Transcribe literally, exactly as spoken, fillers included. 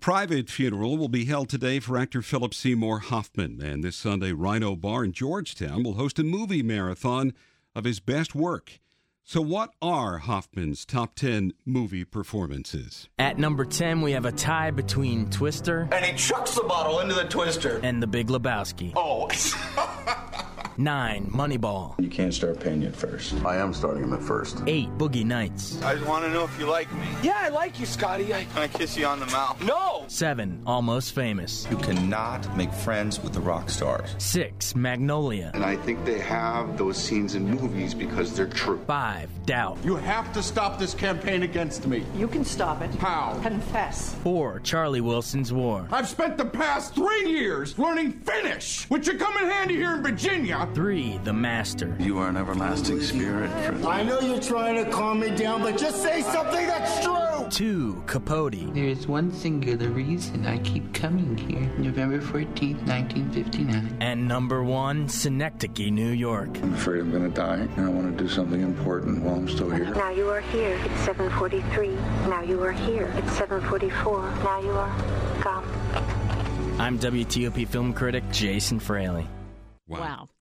private funeral will be held today for actor Philip Seymour Hoffman. And this Sunday, Rhino Bar in Georgetown will host a movie marathon of his best work. So what are Hoffman's top ten movie performances? At number ten, we have a tie between Twister. And he chucks the bottle into the Twister. And The Big Lebowski. Oh. Nine, Moneyball. You can't start paying at first. I am starting him at first. Eight, Boogie Nights. I just want to know if you like me. Yeah, I like you, Scotty. I... Can I kiss you on the mouth? No! Seven, Almost Famous. You cannot make friends with the rock stars. Six, Magnolia. And I think they have those scenes in movies because they're true. Five, Doubt. You have to stop this campaign against me. You can stop it. How? Confess. Four, Charlie Wilson's War. I've spent the past three years learning Finnish, which should come in handy here in Virginia. Three, The Master. You are an everlasting spirit, friend. I know you're trying to calm me down, but just say something that's true! Two, Capote. There is one singular reason I keep coming here. November fourteenth, nineteen fifty-nine. And number one, Synecdoche, New York. I'm afraid I'm going to die, and I want to do something important while I'm still here. Now you are here. It's seven forty-three. Now you are here. It's seven forty-four. Now you are gone. I'm W T O P film critic Jason Fraley. Wow. Wow.